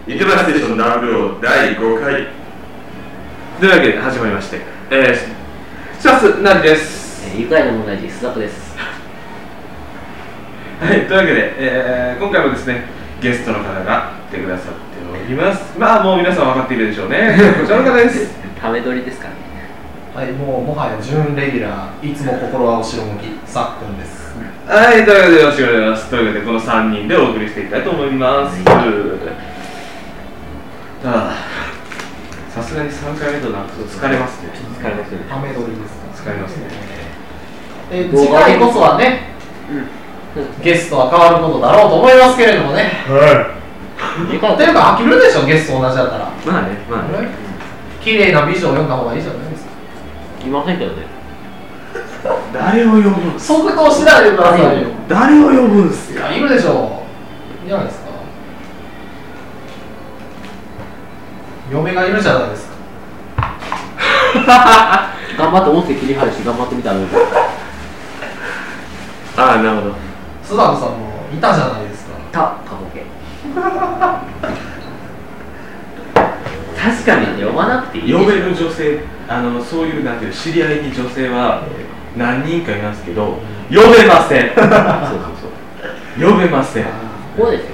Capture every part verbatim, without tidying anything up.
イケバステーションダブルオーだいごかいというわけで始まりまして、えー、シャスナリです、 えー、愉快な問題児スザコです。 はい、というわけで、えー、今回もですねゲストの方が来てくださっております。まあもう皆さん分かっているでしょうねこちらの方です。 ため撮りですかね。 はい、もうもはや準レギュラー、いつも心は後ろ向き、さっくんです。 はい、というわけでよろしくお願いします。というわけでこのさんにんでお送りしていきたいと思います。ああ、さすがにさんかいめとなると疲れますね。 疲れますね。 ため撮りですか。 疲れますね。 え次回こそはね、うん、ゲストは変わることだろうと思いますけれどもね。はい。っていうか飽きるでしょ、ゲスト同じだったら。 まあね、まあね。 綺麗な美女を読んだ方がいいじゃないですか。 いませんけどね。 誰を呼ぶんすか。 即答しないでくださいよ。 誰を呼ぶんすか。 いるでしょう。いいじゃないですか。嫁がいるじゃないですか。 頑張って音声切り張るし頑張ってみたらどうですか。 ああ、なるほど。 須田さんもいたじゃないですか。 た、かぼけ。確かに読まなくていい。 呼べる女性、あのそういうなんていう知り合いに女性は何人かいますけど、呼べません。そうそうそう。呼べません。 そうですよ。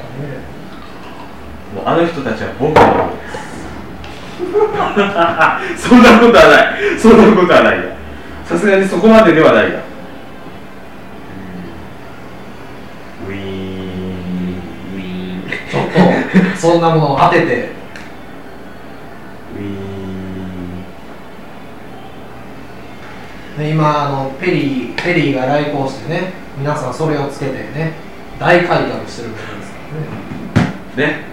もうあの人たちは僕のものです。そんなことはない。そんなことはないが。さすがにそこまでではないが。ウィーンウィーン。 ちょっとそんなものを当てて。ね、今あのペリーペリーが来航してね、皆さんそれをつけてね大改革してるわけですからね。 ね。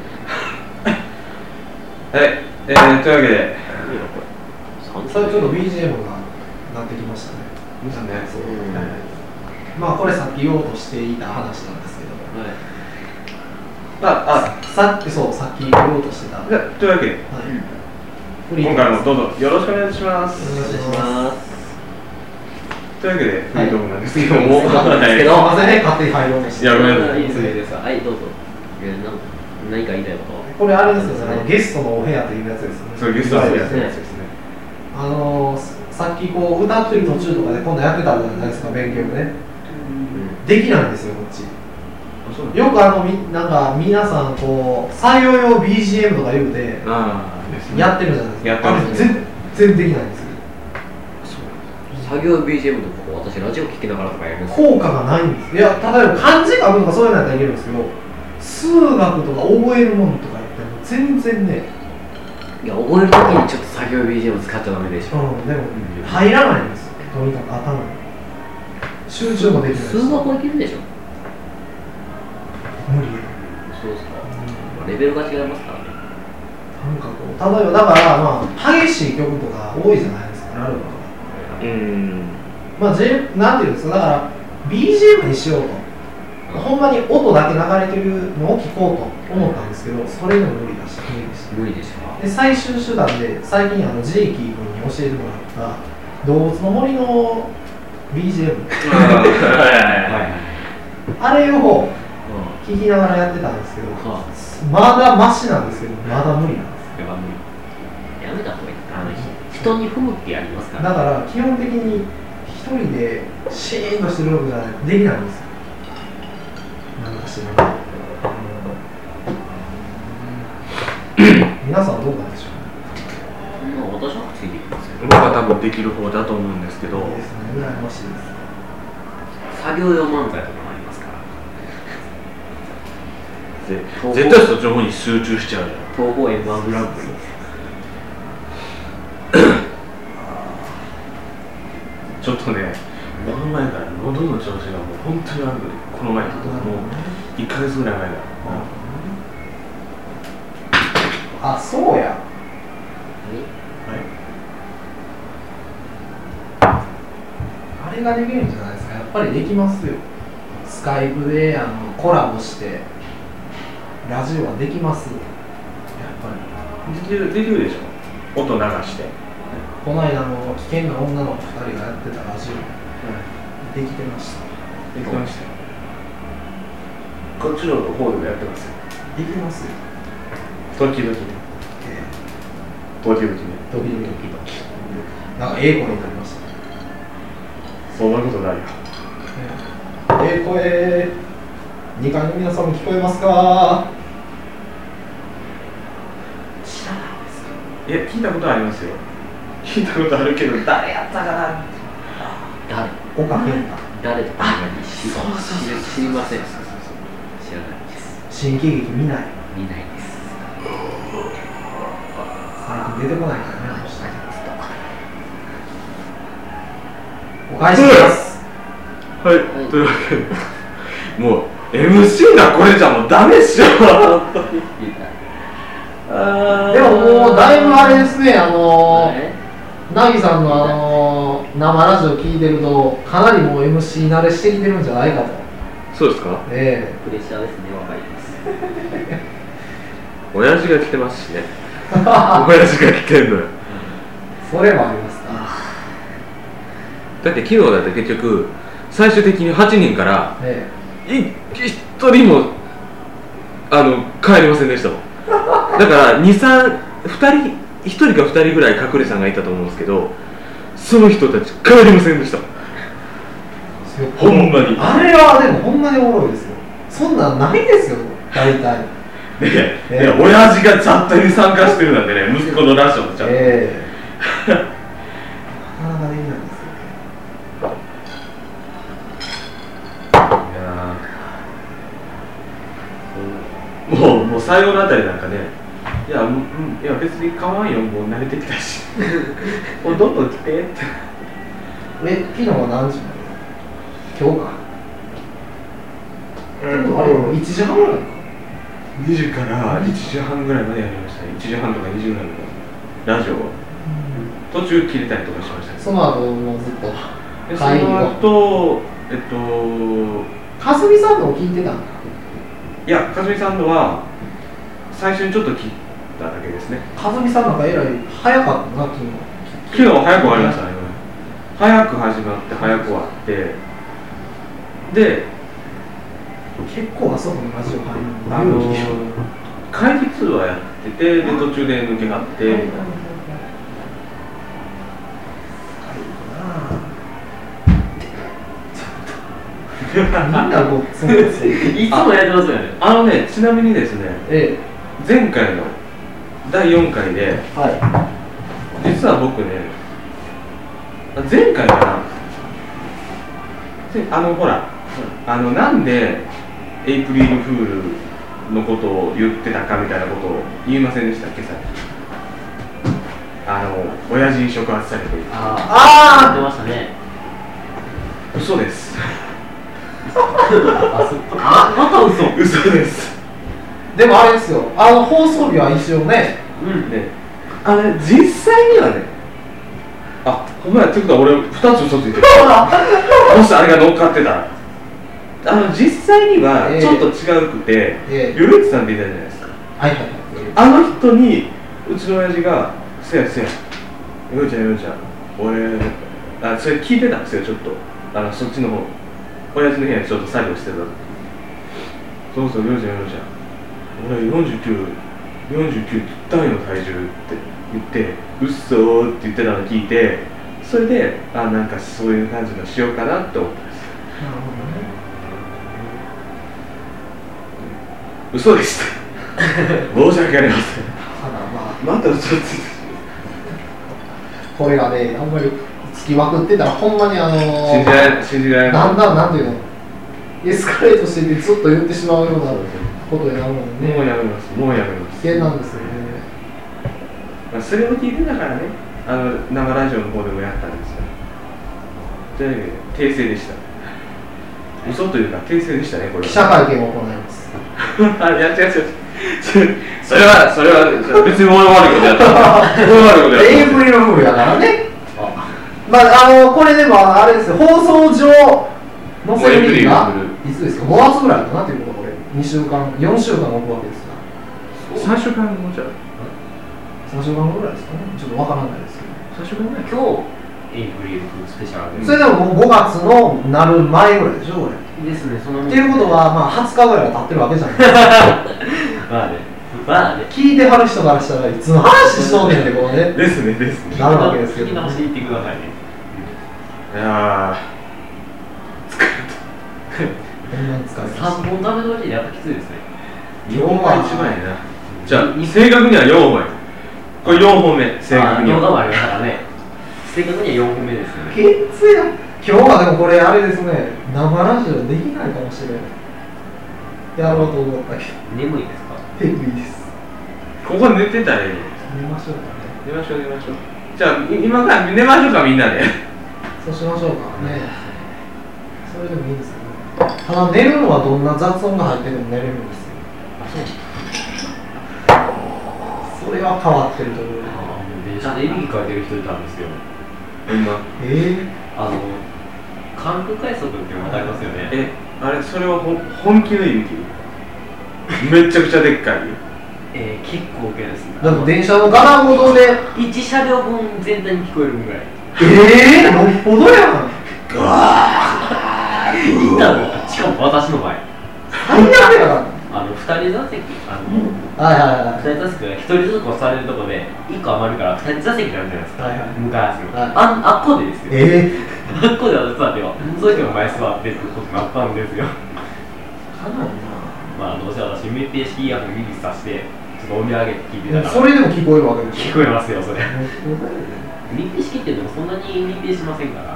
はい、えー、というわけで、 それちょっと ビージーエム がなってきましたね。 そうね。そう。 はい、まあこれさっき言おうとしていた話なんですけど、はい、ああさっきそうさっき言おうとしてた。 というわけで、はい、今回もどうぞよろしくお願いします。 お願いします。 というわけで、フリートークなんですけども、 すいませんね、勝手に入ろうとして。 いや、ごめんなさい。 いいですか。はい、どうぞ。何か言いたいこと。 これあれですよね、ゲストのお部屋というやつですよね。 そう、ゲストのお部屋というやつですね。 あのさっきこう歌ってる途中とかで今度やってたじゃないですか、勉強ね。できないんですよ、こっち。よくあのみなんか皆さんこう作業用 ビージーエム とか言うてやってるじゃないですか。あれ全然できないんですよ。 作業 ビージーエム とか私ラジオ聞きながらとかやるんです効果がないんです。いや、例えば漢字書くとかそういうのやったらいけるんですけど、数学とか覚えるものとかやっても全然ね。 いや、覚えるときにちょっと作業 ビージーエム 使っちゃダメでしょ。 うん、でも入らないんですよ。とにかく頭に集中もできないし。 数学はいけるでしょ。 無理。 そうですか、うん、レベルが違いますからね。 なんかこう、例えばだからまあ激しい曲とか多いじゃないですか、ラルバとか。 うん。 まあ、J、なんていうんですか、だから ビージーエム にしようと。ほんまに音だけ流れてるのを聴こうと思ったんですけど、それでも無理だし、無理でした。 無理でした。 で、最終手段で、最近あのジェイキー君に教えてもらった動物の森の ビージーエム。あれを聴きながらやってたんですけど、まだマシなんですけど、まだ無理なんです。 やめた方がいい。あの人に不向きありますから。 だから基本的に一人でシーンとしてるわけじゃないできないんですよ。なんか知らない。皆さんどうなんでしょうね。 まあ私はついていきますよ。 僕は多分できる方だと思うんですけど。 いいですね。羨ましいです。 作業用漫才とかもありますから。 絶対そっちの方に集中しちゃうじゃん。 東宝 エムワン グランプリ。 ちょっとね、この前から喉の調子がもう本当に悪くて、この前って言うともういっかげつぐらい前だ。 あ、そうや。あれができるんじゃないですか。やっぱりできますよ。スカイプであのコラボしてラジオはできます。やっぱりできる、できるでしょ。音流して。 この間の危険な女の子ふたりがやってたラジオ、うん、できてました。 できてましたよ。こっちの方でもやってますよ。 できますよ。 時々ね時々ね時々時々なんかええ声になりましたそんなことないよええ声にかいの皆さんも聞こえますか知らないですかいや聞いたことありますよ聞いたことあるけど誰やったかな誰岡健太誰とか知りそうそうそう知りません。知らないです。 新喜劇見ない見ないです。 最近出てこないからねあの人お返ししますはい、はい、というわけでもう エムシー がこれじゃもうダメっしょ本当にでももうだいぶあれですねあのーなぎさんのあのー、生ラジオ聞いてるとかなりもう エムシー 慣れしてきてるんじゃないかとそうですかええプレッシャーですね若いです親父が来てますしね親父が来てんのよそれもありますかだって昨日だって結局最終的にはちにんからええひとりもあの帰りませんでしたもんだからにさんふたりひとりかふたりぐらい隠れさんがいたと思うんですけどその人たち帰りませんでしたほんまにあれはでもほんまにおもろいですよそんなんないですよ大体ねえ、ね、親父がチャットに参加してるなんてね息子のラジオのチャット、 ええなかなかできないですよねいやもうもう最後のあたりなんかねいや、うん、いや別に構わんよもう慣れてきたしもうどんどん来てってえ、昨日は何時まで今日かうん、あれいちじはんぐらいかにじからいちじはんぐらいまでやりましたねいちじはんとかにじぐらいまでラジオを、うん、途中切れたりとかしましたねその後もうずっとでその後えっとかすみさんのを聞いてたんだいや、かすみさんのは最初にちょっと切っただけですねかすみさんなんかえらい早かったな昨日昨日は早く終わりましたね早く始まって早く終わってで結構あそこにラジオ入るのあのー、会議通話やっててで途中で抜けはってみたいなみんなこうそうですよいつもやってますよねあのね、ちなみにですね、 ええ、前回のだいよんかいで、 はい、 実は僕ね前回かなあのほら、あのなんでエイプリルフールのことを言ってたかみたいなことを言いませんでしたっけさっきあの親父に触発されてああ言ってましたね嘘ですあ、また嘘嘘ですでもあれですよあの放送日は一応ねうんねあれ実際にはねあ、ほんまやってことは俺ふたつ嘘ついてるもしあれが乗っかってたらあの実際にはちょっと違うくて、えー、ヨルツさんっていたじゃないですかはいはいはいあの人にうちの親父がせやせやヨルちゃんヨルちゃん俺あそれ聞いてたんですよちょっとあのそっちの方親父の部屋にちょっと作業してたそうそうヨルちゃんヨルちゃん俺よんじゅうきゅうよんじゅうきゅうぴったりの体重って言ってうっそーって言ってたのを聞いてそれであなんかそういう感じのしようかなって思ったんですなるほどね嘘でした申し訳ありませんまた嘘ついてこれがねあんまりつきまくってたらほんまにあのー、 信じられ信じられないだんだんなんていうのエスカレートしていてずっと言ってしまうようなことになるもんねもうやめますもうやめます危険なんですよね、 まあ、それを聞いてたからねあの生ラジオの方でもやったんですよというわけで訂正でした嘘というか訂正でしたねこれは記者会見を行いますあいや違う違う違うそれはそれは別に俺悪いことやった俺悪いことやったエイプリルフールやからねまああのこれでもあれですよ放送上載せる日がいつですかごがつぐらいかなっていうことこれにしゅうかんよんしゅうかん置くわけですからさんしゅうかんごじゃさんしゅうかんぐらいですかねちょっとわからないですけどさんしゅうかんぐらい今日エイプリルフールスペシャルでそれでもごがつのなる前ぐらいでしょこれですねそのっていうことはまあはつかぐらいは経ってるわけじゃないですかまあねまあね、 聞いてはる人からしたらいつの話しとんねんってこうねですねですね。 なるわけですけど、 聞き直していってくださいね。 いやー疲れこんなに疲れさんぼん食べ通りでやっぱきついですね。 た。よんほんが一番やな。じゃあ正確にはよんほんや。これよんほんめ正確に動画もあは。 りましたからね。正確にはよんほんめですよね。 きついや今日はでもこれあれですね生ラジオできないかもしれないやろうと思ったけど眠いですか？ ヘビーですここ寝てたらいい。 寝ましょうかね寝ましょう寝ましょう。じゃあい今から寝ましょうかみんなで。 そうしましょうかねそれでもいいですよねただ寝るのはどんな雑音が入ってても寝れるんですよそれは変わってると思うあー電車でいびきかいてる人いたんですよ。 今えあの、関空快速ってわかりますよね。 えあれそれはほん本気のいびき。めちゃくちゃでっかい。 えー、結構 OK ですね。 ー、なんか電車のガラごとでいち車両分全体に聞こえるぐらい。 えー、よっぽどやんうわーいたのしかも私の場合。 最悪やなあの、ふたり座席、あの、 はいはいはいふたり座席がひとりずつ越されるとこでいっこ余るからふたり座席になるじゃないですか。 はいはい向かい合わせの。 はいああっこでですよ。 えあっこで私座ってよ。そういう人が前座ってってことになったんですよ。 ー、かなりまあ、どうせ私、密閉式イヤホン指さして、ちょっと折り上げて聞いてたなから。 それでも聞こえるわけでしょ聞こえますよ、それ。 よっぽどやね密閉式ってでもそんなに密閉しませんから。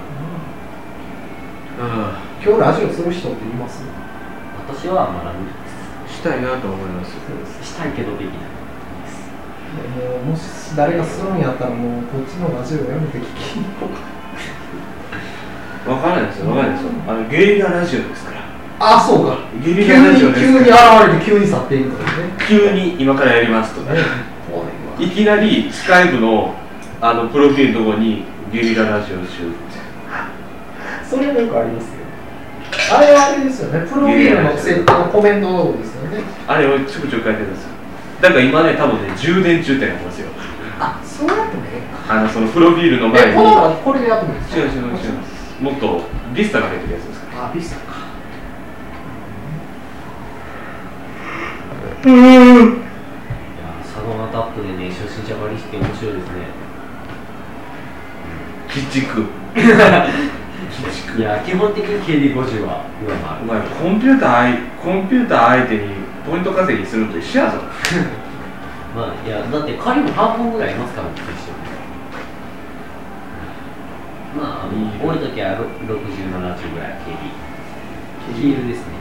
あ今日ラジオする人っています私はまだ無理あしたいなと思います。 です。したいけどできないです。 もうもし誰がするんやったらもうこっちのラジオやめて聞きに行こうかわからないですよわからないですよ。あのゲリララジオですから。 あそうかゲ急にリララジオです急に現から。 れて急に去っていくとかね急に今からやりますとか。 怖いわいきなりスカイプのあのプロフィールのとこにゲリララジオ中ってそれもよくありますよあれはあれですよねプロフィールの設定のコメントですよねあれをちょくちょく書いてるんですよ。だから今ね多分ね充電中ってなってますよ。 あそうやってもええかあのそのプロフィールの前にえこのこれでやってもいいですか違う違う違うもっとリスタが入ってるやつですから。 あビスタかいや、サドナタップでね、初心者バリして面白いですね。 鬼畜いや、基本的に ケーディーごじゅう は上回る。 お前コンピューター相コンピューター相手にポイント稼ぎするのと一緒やぞ。 まあ、いや、だって仮も半分ぐらいいますからね、一緒に。まあ、あのいいよ多い時はろろくじゅう、ななじゅうぐらい ケーディー。ヒールですね。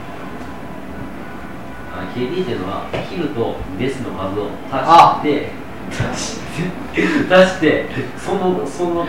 あ ケーディー っていうのは、ヒルとデスの数を足して、足して、足して、その、その、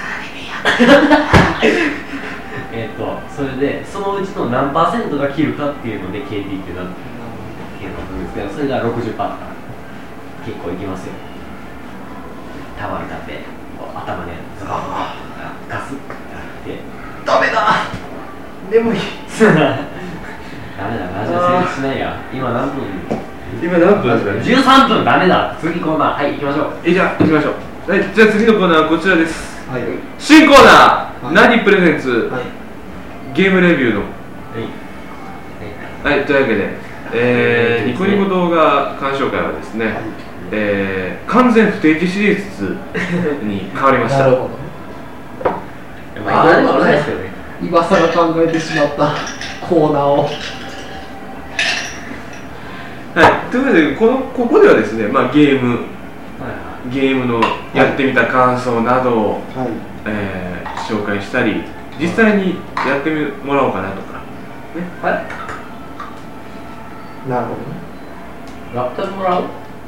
えっと、それで、そのうちの何パーセントが切るかっていうので、ケーディー ってなってるんですけど、それが ろくじゅっパーセント 結構いきますよ。タワーに立って、こう頭でガガスってやって、ダメだ眠いダメだ、ラジオ成立しないや。今何分今何分ですかね。 じゅうさんぷんダメだ。次コーナー、はい、行きましょう。 えじゃあ行きましょう。はい、じゃあ次のコーナーはこちらです。 はい新コーナー、 はい何プレゼンツ、 はいゲームレビューのはい。 はいというわけで、えー、ニコニコ動画鑑賞会はですね、えー、完全不定期シリーズに変わりました。 なるほどまあ、でもないですよね。 今更考えてしまったコーナーをはい、というわけでこのここではですね、まあ、ゲームはいゲームのやってみた感想などを、 はいえー紹介したり実際にやってみもらおうかなとか、ね、 はい。 なるほどラップトもらう？ はい、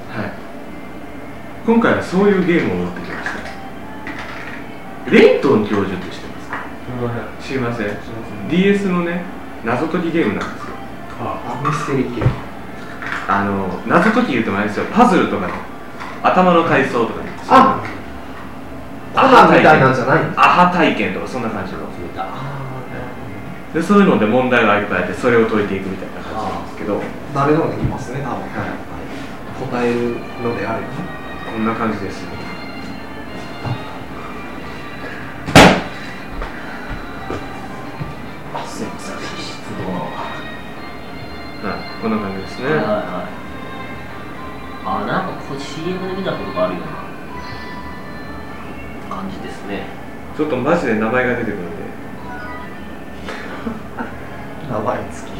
今回はそういうゲームを持ってきました。レイトン教授って知ってますか？知りません。 ディーエス のね謎解きゲームなんですよ。 あミステリー系あの謎解き言うともあれですよ、パズルとかね頭の体操とかねあコナンみたいなんじゃないんだアハ体験とかそんな感じのでそういうので問題がいっぱいあってそれを解いていくみたいな感じなんですけど誰でもできますね多分はい、はい、答えるのであればこんな感じです。 すいませんはい、こんな感じですね。 はいはいはい。 あ、なんかこう シーエム で見たことがあるような感じですね。 ちょっとマジで名前が出てくるんで名前付き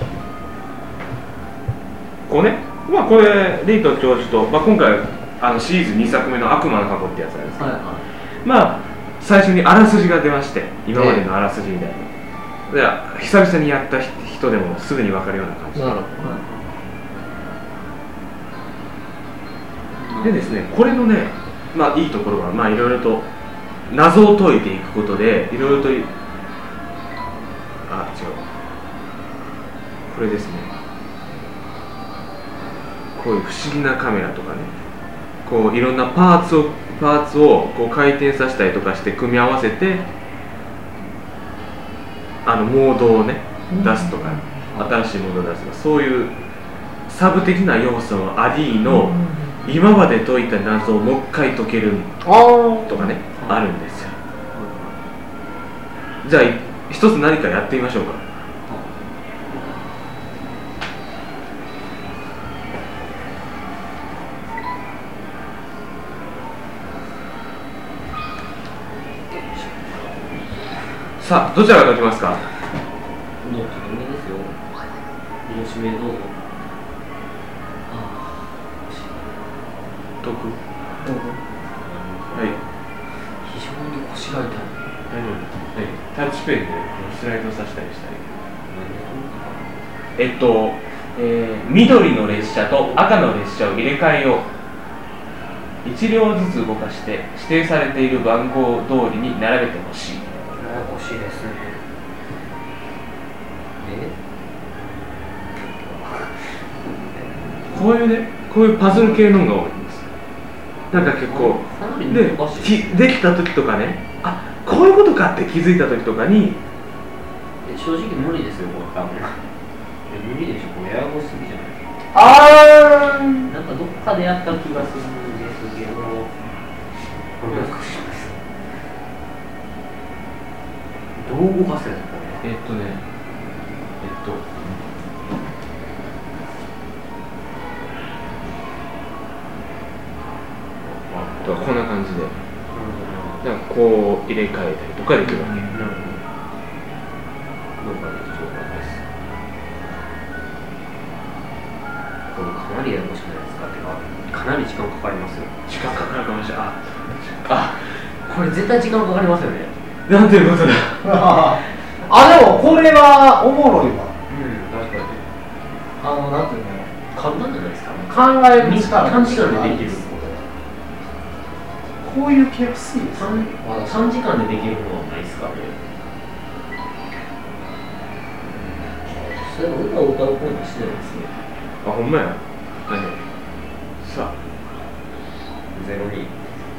こうね、まあこれリート教授と、まあ、今回あのシリーズにさくめの悪魔の過去ってやつなんですけど、 はいはい、 まあ最初にあらすじが出まして、今までのあらすじみたいな、えー、で久々にやった人でもすぐに分かるような感じで、 なるほどでですね、これのね、まあいいところは、まあいろいろと謎を解いていくことで、いろいろと、あ、違う、これですね、こういう不思議なカメラとかね、こういろんなパーツをパーツをこう回転させたりとかして組み合わせて、あのモードをね出すとか、新しいモードを出すとか、そういうサブ的な要素のありの今まで解いた謎をもう一回解けるとかね、あるんですよ。じゃあ一つ何かやってみましょうか。さあ、どちらが解きますか。 どっちでもいいですよ。ご指名どうぞ。 解く。 どうぞ。 はい。 非常に腰が痛い。 大丈夫。はい。タッチペンでスライドさせたりしたり。えっと、えー、緑の列車と赤の列車を入れ替えよう。いち両ずつ動かして指定されている番号通りに並べてほしい。 欲しいですね。え？ こういうね、こういうパズル系のが多いんです。なんか結構で、きできた時とかね、あ、こういうことかって気づいた時とかに、 正直無理ですよ、これ多分。無理でしょ、これややこしすぎじゃない。 あー、 なんかどっかでやった気がするんですけど、これ難しいです。どう動かせるのこれ。 えっとね、えっと、こんな感じで、なんかこう入れ替えたりとかできるわけ。なるほど。どうかできそうです。 これかなりややこしくないですかってか、かなり時間かかりますよ。 時間かかるかもしれない。あ、 あ、これ絶対時間かかりますよね。 なんていうことだ。 あ、でもこれはおもろいわ。 うん、確かに。 あの、なんていうの、 簡単じゃないですか。 考える力短時間でできる。 こういう系好きです。 短時間でできるものはないですかね。それも歌を歌う声にしてないですね。 あ、ほんまや。何さあ、 ゼロに。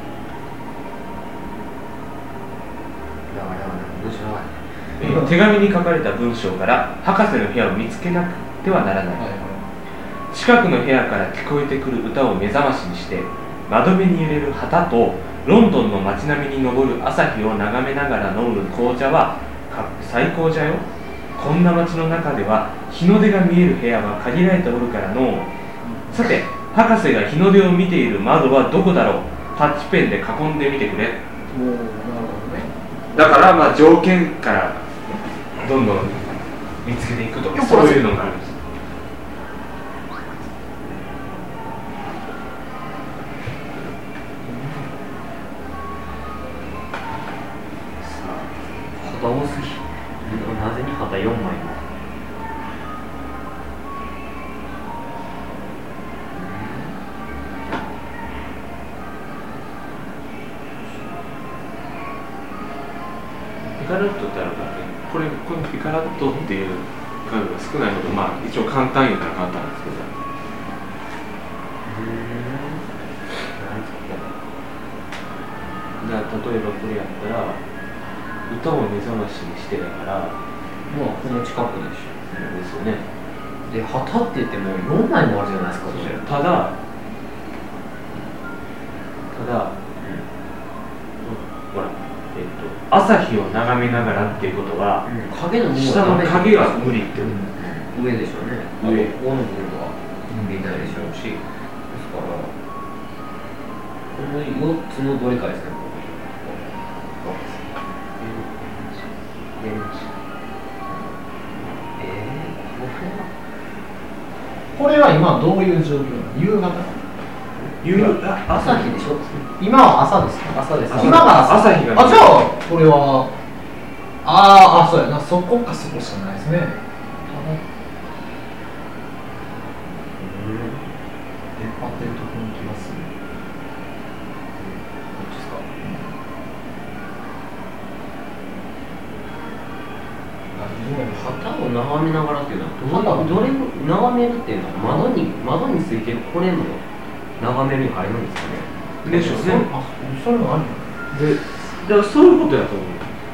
だから、面白い。 えー、手紙に書かれた文章から博士の部屋を見つけなくてはならない。はいはい、近くの部屋から聞こえてくる歌を目覚ましにして窓辺に揺れる旗とロンドンの街並みに昇る朝日を眺めながら飲む紅茶は最高じゃよ。こんな街の中では日の出が見える部屋は限られておるからの。さて、博士が日の出を見ている窓はどこだろう。タッチペンで囲んでみてくれ。 おー、なるほどね。 だからまあ条件からどんどん見つけていくとか、そういうのがあるんです。 旗多すぎ。なぜに旗よんまいも。 ピカラットってあるからね、これ、このピカラットっていうカードが少ないほど、まあ一応簡単言うたら簡単なんですけど、じゃあ例えばこれやったら歌を目覚ましにしてだから、 まあこの近くでしょ。 ですよね。 で、旗って言ってもよんまいもあるじゃないですか。 ただただ、うん、ほら、えっと、朝日を眺めながらっていうことは、うん、 影の下の影が無理ってこと、 うん、上でしょうね。 上、 ここの部分は見えないでしょうし、ですからよっつのどれかですね。やりました。えー、 これは今どういう状況なの？夕方？ 夕あ朝日でしょ。 今は朝ですか？ 朝です。 今が朝。 朝日が。 あ、じゃあこれはあーあ、そうやな、そこかそこしかないですね。出っ張ってるところに来ます。 こっちですか。旗を眺めながらっていうのはどれどれ眺めるっていうのは窓に窓についてるこれの眺めるに入るんですかね。 でしょうね。 あ、それもあるで、だからそういうことやと思う。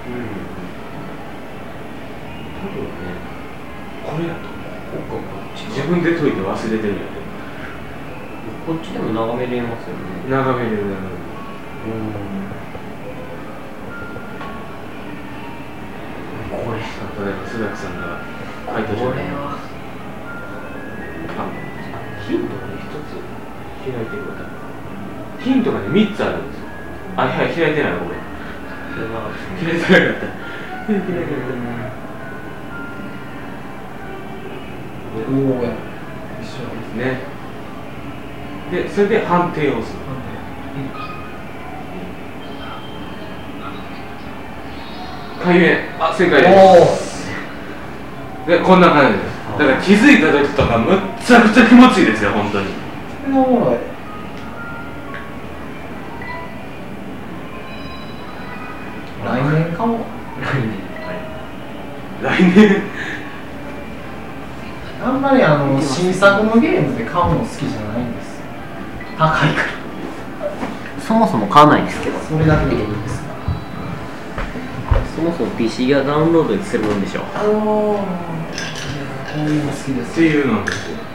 多分ね、 これやとここかこっち自分で解いて忘れてるんやで。 こっちでも眺めれますよね。 眺めれる眺めれる。これ例えば須崎さんが書いたこれはあ、ヒントがね一つ開いてくれた。ヒントがね三つあるんですよ。あ、はい、開いてないごめん。 これは開いてなかった。開いてなかった。 おお、や一緒ですね。で、それで判定をする。開演、あ、正解です。で、こんな感じです。だから気づいた時とかむっちゃくちゃ気持ちいいですよ、本当に。 おもろい。来年かも。 来年。 来年あんまりあの新作のゲームで買うの好きじゃないんです。高いから。 そもそも買わないですけど。 それだけでいいんですか。 そもそも ピーシー がダウンロードするもんでしょ。 あのー、こういうの好きです。 っていうのですよ。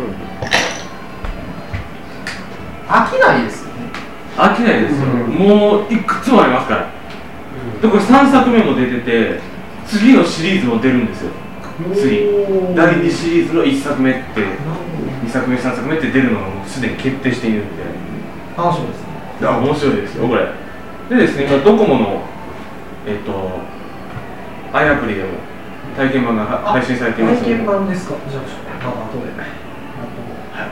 うん。飽きないですよね。 飽きないですよ。 うん、 もういくつもありますから。うん、でこれさんさくめも出てて、次のシリーズも出るんですよ。次だいにシリーズのいっさくめってにさくめさんさくめって出るのがもうすでに決定しているんで楽しみですね。 いや面白いですよこれでですね、今ドコモのえっ、ー、と i アプリでも体験版が配信されていますので体験版ですか。じゃあまだ後で、 はい、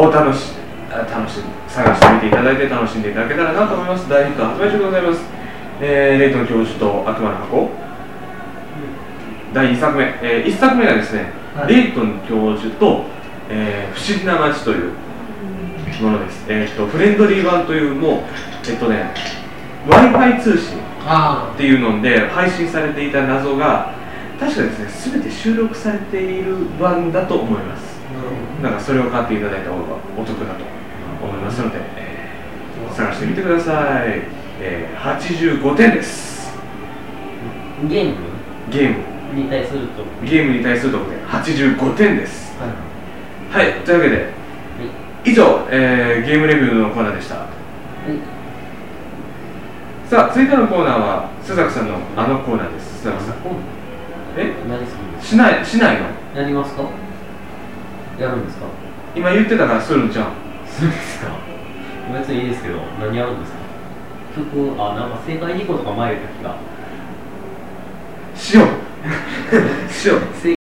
お楽し楽し探してみていただいて楽しんでいただけたらなと思います。大ヒット発売中でございます。えー、レイトン教授と悪魔の箱だいにさくめ、えー、いっさくめがですね、はい、レイトン教授と、えー、不思議な街というものです。えー、とフレンドリー版というもう、えっとね、Wi-Fi 通信っていうので配信されていた謎が確かですね、すべて収録されている版だと思います。だからそれを買っていただいた方がお得だと思いますので、えー、探してみてください。えー、はちじゅうごてんです。 ゲームゲームに対するとゲームに対するところではちじゅうごてんです。はい、はい、というわけで、はい、以上、えー、ゲームレビューのコーナーでした。はい、さあ続いてのコーナーは須崎さんのあのコーナーです。須崎さん、え何するんですか。 しないしないのやりますか。やるんですか。 今言ってたからするんじゃん。 するんですか。別にいいですけど何やるんですか。曲、あ、なんか正解にことか前言った気がしようしよう正